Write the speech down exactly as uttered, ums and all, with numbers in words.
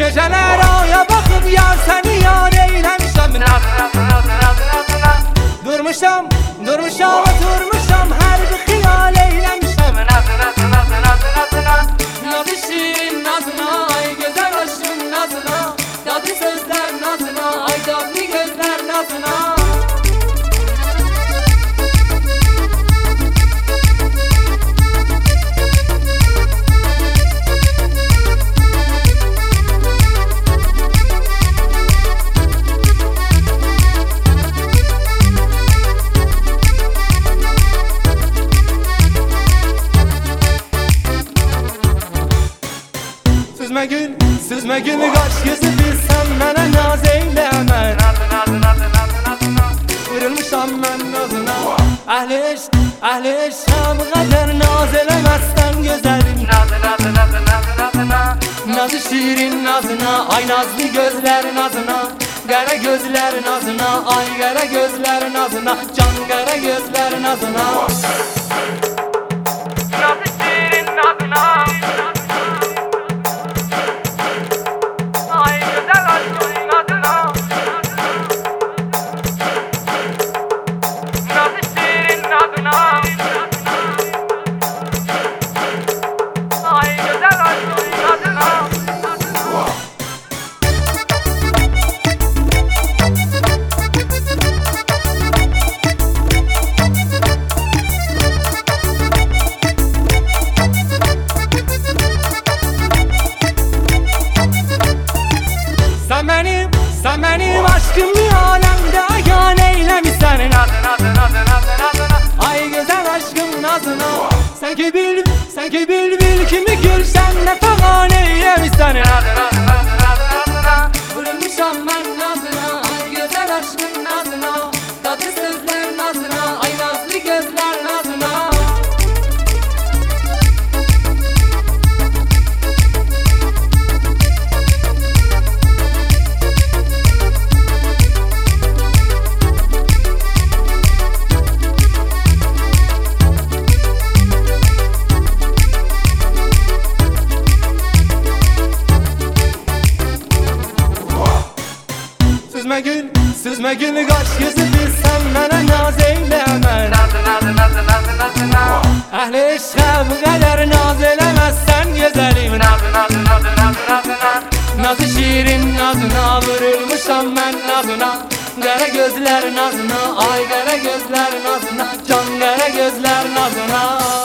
Geceler aya bakıp yar seni yar eylemişəm. Durmuşam, durmuşam, durmuşam, her bir xiyal eylemişəm. Nazı şirin nazına, ay güzel aşkın nazına, tatlı sözler nazına, ay tatlı gözler nazına. Süzme gül, süzme gül kaş gözü bilsem mənə naz eyləmə. Vurulmuşam mən nazına, əhli eşq, əhli eşqəm qədər naz eləməzsən gözəlim. Nazı şirin nazına, ay nazlı gözlər nazına, qara gözlər nazına, ay qara gözlər nazına, can qara gözlər nazına. Nazı şirin nazına, Sen benim, sen benim aşkımı alemde ayan eylemişsen. Ay güzel aşkım nazına, sen ki bülbül, sen ki bülbül kimi gülsen ne falan eylemişsen. Vurulmuşam ben nazına, ay güzel aşkım nazına, tatlı sözler nazına, ay nazlı gözler nazına. Süzme gül, süzme gül kaş gözü bilsem mənə naz eyləmə. Əhli eşqə bu qədər naz eləməzsən gözəlim. Nazı şirin nazına, vurulmuşam mən nazına, qara gözlər nazına, ay qara gözlər nazına, can qara gözlər nazına.